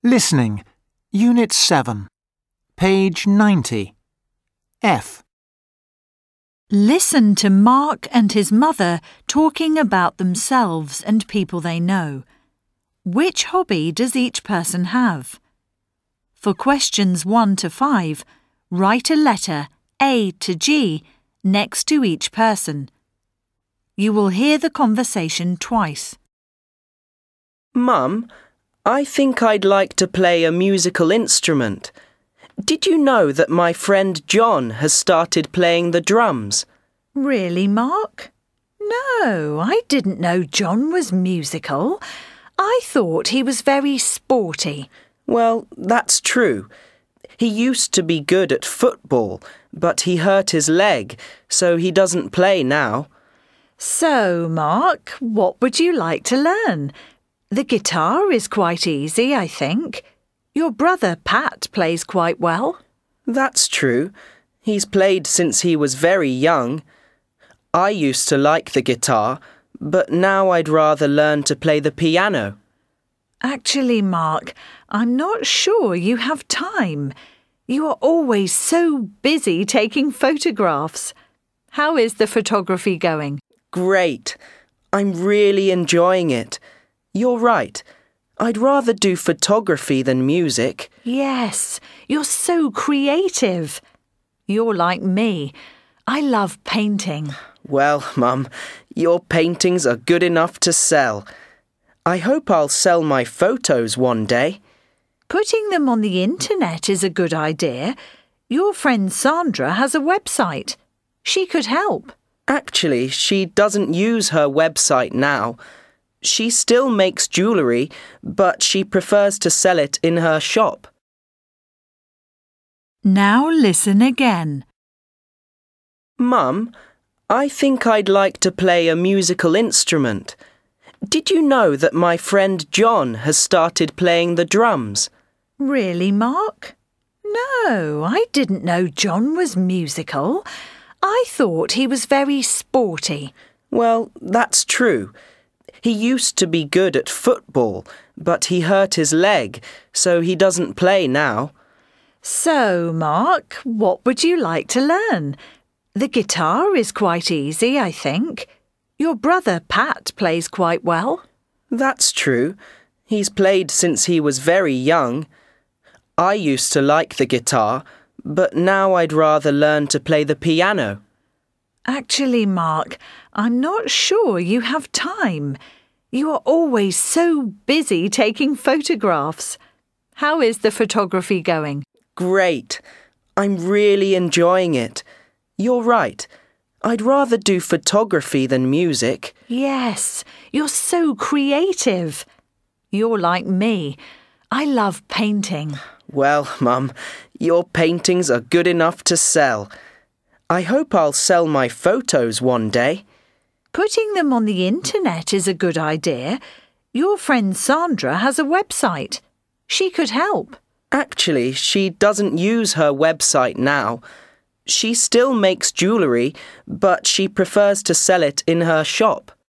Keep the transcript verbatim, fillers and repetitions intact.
Listening, Unit seven, page ninety. F. Listen to Mark and his mother talking about themselves and people they know. Which hobby does each person have? For questions one to five, write a letter A to G next to each person. You will hear the conversation twice. Mum, I think I'd like to play a musical instrument. Did you know that my friend John has started playing the drums? Really, Mark? No, I didn't know John was musical. I thought he was very sporty. Well, that's true. He used to be good at football, but he hurt his leg, so he doesn't play now. So, Mark, what would you like to learn? The guitar is quite easy, I think. Your brother Pat plays quite well. That's true. He's played since he was very young. I used to like the guitar, but now I'd rather learn to play the piano. Actually, Mark, I'm not sure you have time. You are always so busy taking photographs. How is the photography going? Great. I'm really enjoying it. You're right. I'd rather do photography than music. Yes, you're so creative. You're like me. I love painting. Well, Mum, your paintings are good enough to sell. I hope I'll sell my photos one day. Putting them on the internet is a good idea. Your friend Sandra has a website. She could help. Actually, she doesn't use her website now. She still makes jewellery, but she prefers to sell it in her shop. Now listen again. Mum, I think I'd like to play a musical instrument. Did you know that my friend John has started playing the drums? Really, Mark? No, I didn't know John was musical. I thought he was very sporty. Well, that's true. He used to be good at football, but he hurt his leg, so he doesn't play now. So, Mark, what would you like to learn? The guitar is quite easy, I think. Your brother Pat plays quite well. That's true. He's played since he was very young. I used to like the guitar, but now I'd rather learn to play the piano. Actually, Mark, I'm not sure you have time. You are always so busy taking photographs. How is the photography going? Great. I'm really enjoying it. You're right. I'd rather do photography than music. Yes, you're so creative. You're like me. I love painting. Well, Mum, your paintings are good enough to sell. I hope I'll sell my photos one day. Putting them on the internet is a good idea. Your friend Sandra has a website. She could help. Actually, she doesn't use her website now. She still makes jewellery, but she prefers to sell it in her shop.